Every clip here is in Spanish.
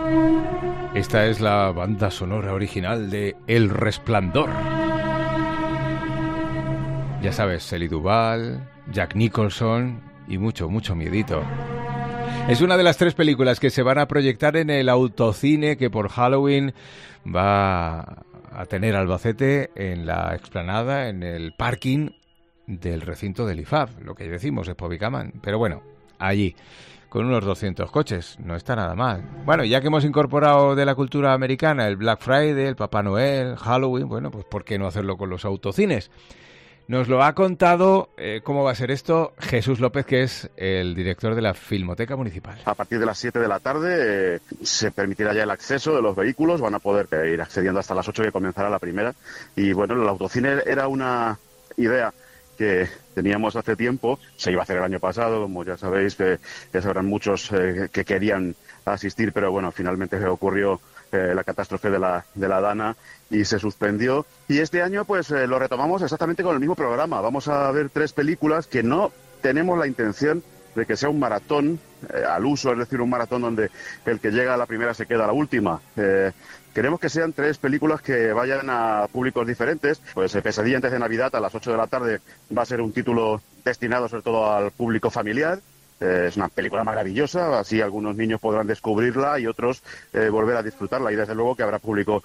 Esta es la banda sonora original de El Resplandor. Ya sabes, Shelley Duvall, Jack Nicholson y mucho miedito. Es una de las 3 películas que se van a proyectar en el autocine que por Halloween va a tener Albacete, en la explanada, en el parking del recinto del IFAB, lo que decimos, Spovicaman. Pero bueno, allí, con unos 200 coches, no está nada mal. Bueno, ya que hemos incorporado de la cultura americana el Black Friday, el Papá Noel, Halloween, bueno, pues ¿por qué no hacerlo con los autocines? Nos lo ha contado cómo va a ser esto Jesús López, que es el director de la Filmoteca Municipal. A partir de las 7 de la tarde se permitirá ya el acceso de los vehículos, van a poder ir accediendo hasta las 8 que comenzará la primera. Y bueno, el autocine era una idea que teníamos hace tiempo, se iba a hacer el año pasado, como ya sabéis, que ya sabrán muchos que querían asistir, pero bueno, finalmente ocurrió la catástrofe de la Dana y se suspendió. Y este año pues lo retomamos exactamente con el mismo programa. Vamos a ver 3 películas que no tenemos la intención de que sea un maratón al uso, es decir, un maratón donde el que llega a la primera se queda a la última. Queremos que sean 3 películas que vayan a públicos diferentes. Pues Pesadilla antes de Navidad a las 8 de la tarde va a ser un título destinado sobre todo al público familiar. Es una película maravillosa, así algunos niños podrán descubrirla y otros volver a disfrutarla, y desde luego que habrá público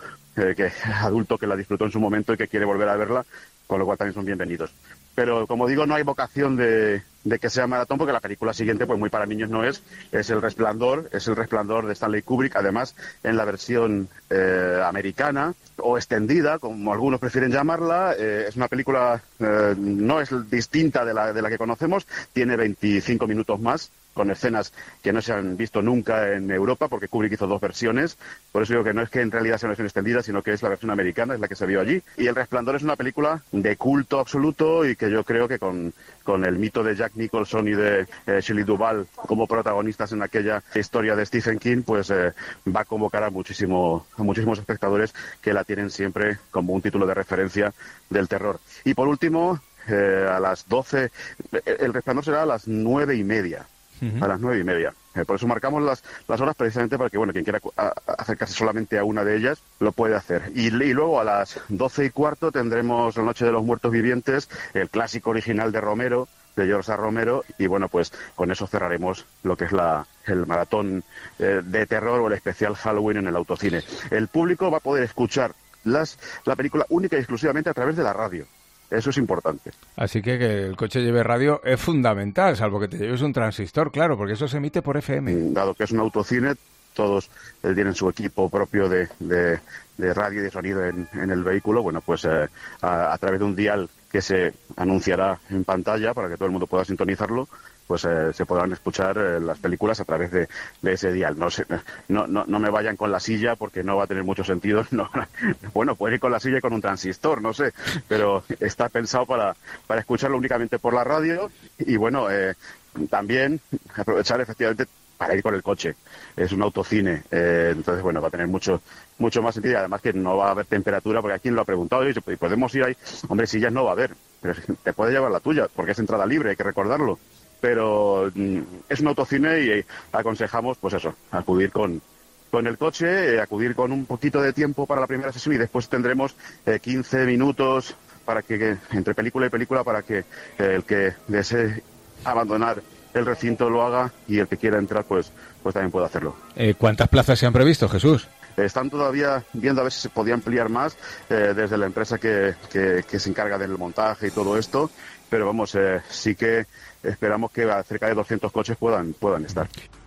adulto que la disfrutó en su momento y que quiere volver a verla, con lo cual también son bienvenidos. Pero como digo, no hay vocación de que sea maratón, porque la película siguiente pues muy para niños no es El Resplandor, es El Resplandor de Stanley Kubrick, además en la versión americana o extendida, como algunos prefieren llamarla. Es una película, no es distinta de la que conocemos, tiene 25 minutos más, con escenas que no se han visto nunca en Europa, porque Kubrick hizo 2 versiones, por eso digo que no es que en realidad sea una versión extendida, sino que es la versión americana, es la que se vio allí. Y El Resplandor es una película de culto absoluto y que yo creo que con el mito de Jack Nicholson y de Shelley Duvall como protagonistas en aquella historia de Stephen King, pues va a convocar a muchísimos espectadores que la tienen siempre como un título de referencia del terror. Y por último, a las 12, El Resplandor será a las 9:30. A las 9:30. Por eso marcamos las horas precisamente para que, bueno, quien quiera acercarse solamente a una de ellas lo puede hacer. Y luego a las 12:15 tendremos La Noche de los Muertos Vivientes, el clásico original de Romero, de George A. Romero, y bueno, pues con eso cerraremos lo que es el maratón de terror o el especial Halloween en el autocine. El público va a poder escuchar la película única y exclusivamente a través de la radio. Eso es importante. Así que el coche lleve radio es fundamental, salvo que te lleves un transistor, claro, porque eso se emite por FM. Dado que es un autocine, todos tienen su equipo propio de radio y de sonido en el vehículo. Bueno, pues a través de un dial que se anunciará en pantalla para que todo el mundo pueda sintonizarlo, pues se podrán escuchar las películas a través de ese dial. No me vayan con la silla porque no va a tener mucho sentido. No, bueno, pueden ir con la silla y con un transistor, no sé, pero está pensado para escucharlo únicamente por la radio. Y bueno, también aprovechar efectivamente para ir con el coche. Es un autocine, entonces bueno, va a tener mucho más sentido, y además que no va a haber temperatura, porque aquí lo ha preguntado, y podemos ir ahí. Hombre, sillas no va a haber, pero te puedes llevar la tuya, porque es entrada libre, hay que recordarlo. Pero es un autocine y aconsejamos, pues eso, acudir con el coche, acudir con un poquito de tiempo para la primera sesión, y después tendremos 15 minutos para que entre película y película, para que el que desee abandonar el recinto lo haga, y el que quiera entrar pues también puede hacerlo. ¿Cuántas plazas se han previsto, Jesús? Están todavía viendo a ver si se podía ampliar más desde la empresa que se encarga del montaje y todo esto, pero vamos, sí que esperamos que cerca de 200 coches puedan estar.